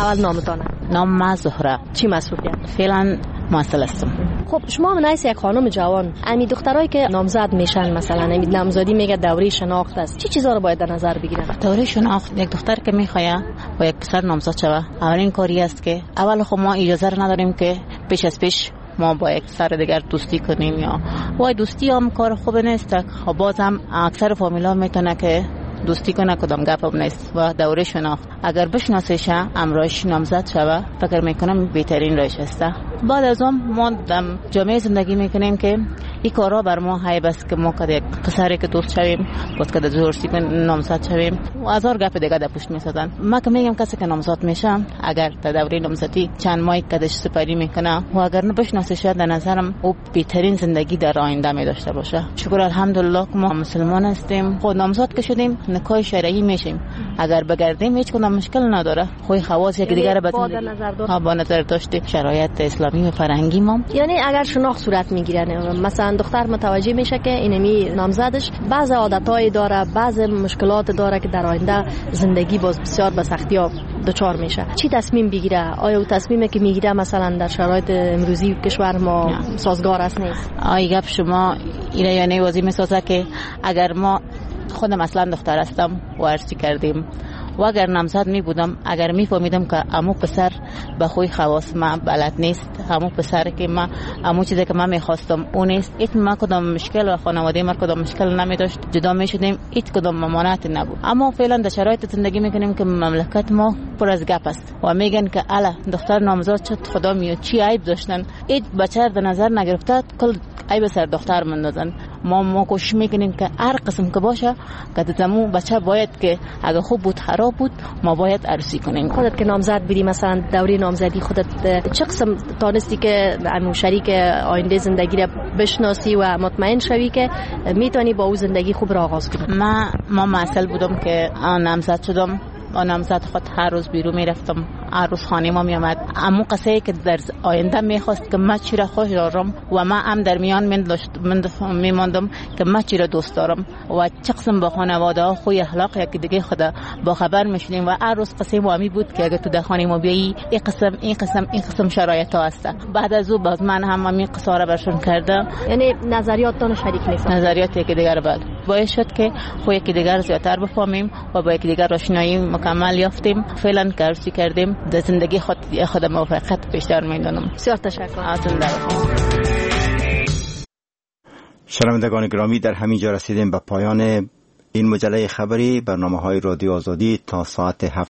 اول نامتانه؟ نام ما زهره. چی مسئولیت؟ فعلا معسل هستم. خب شما من هست یک خانم جوان، امی دخترایی که نامزد میشن مثلا امی نامزدی میگه دوره شناخت است، چه چیزا رو باید در نظر بگیرن؟ دوره شناخت یک دختر که میخواد با یک پسر نامزد شوه، اولین کاری است که اول خب ما اجازه رو نداریم که پیش ما با یک سر دیگر دوستی کنیم، یا وای دوستی هم کار خوب نیست. خب بازم اکثر فامیلا میتونه که دوستی کنه، کدام گپ نیست. و دوره شناخت اگر بشناسیش امرایش نامزد شوه، فکر میکنم بهترین روش است. بعد از اون ما در جامعه زندگی میکنیم که این کارا بر ما عیب است که ما که یک پسری که دوست شویم، باز که دوستی که نامزد شویم و هزار گپ دیگه در پشت میسازن. ما که میگم کسی که نامزد میشه اگر در دوره نامزدی چند ماه کدش سپری میکنه و اگر نبشناسیش، در نظرم او بهترین زندگی در آینده می داشته باشه. شکر الحمدلله که ما مسلمان هستیم، خود نامزد که شدیم نکاح شرعی میشیم، اگر بگردیم هیچ کدام مشکل نداره. خود خواص یک دیگه رو با نظر داشته شرایط اسلامی و فرهنگی ما. یعنی اگر شناخت صورت میگیره، مثلا دختر متوجه میشه که اینمی نامزدش بعض عادتای داره، بعض مشکلات داره که در آینده زندگی باز بسیار به سختی ها دچار میشه، چی تصمیم بگیره؟ آیا اون تصمیمی که میگیره مثلا در شرایط امروزی کشور ما سازگار است نیست؟ آیا گپ شما اینا یعنی واضح میسازه که اگر ما خودم اصلا دختر هستم و ارسی کردیم و اگر نامزد می بودم، اگر می فهمیدم که امو پسر به خوی خواص ما بلد نیست، امو پسر که ما امو چیزی که من میخواستم اون نیست، ایت ما کدام مشکل و خانواده ما کدام مشکل نمی داشت، جدا می شدیم، ایت کدام ممانعت نبود. اما فعلا در شرایط زندگی میکنیم که مملکت ما پر از گپ است و میگن که الا دختر نامزد شد خدا میاد چی عیب داشتن، ایت بچه در نظر نگرفته کل عیب سر دختر مندازن. ما کوشش میکنیم که هر قسم که باشه که دمو بچه باید که اگه خوب بود خراب بود ما باید عروسی کنیم. خودت که نامزد بودی مثلا دوره نامزدی خودت چه قسم تانستی که همون شریک آینده زندگی را بشناسی و مطمئن شوی که میتونی با او زندگی خوب را آغاز کنی؟ ما معسل بودم که نامزد شدم با نامزد خود هر روز بیرون میرفتم، هر روز خانه ما میامد. امو قصه که در آینده میخواست که من چی را خوش دارم و من هم در میان میماندم که من چی را دوست دارم و چه قسم با خانواده ها خوی اخلاق یکی دیگه خدا با خبر میشدیم و هر روز قصه ما می بود که اگه تو در خانه ما بیایی این قسم شرایط ها هست. بعد از او باز من هم این قصه را برشون کردم. یعنی نظریاتتون شریک نیست؟ نظریات یکی دیگر بعد باعث شد که خو یکی دیگر زیادتر بفهمیم و با یکی دیگر آشنایی مکمل یافتیم. فعلا کارسی کردیم، در زندگی خود موفقیت بیشتر میدونم. بسیار تشکر. شنوندگان گرامی، در همین جا رسیدیم به پایان این مجله خبری. برنامه‌های رادیو آزادی تا ساعت 7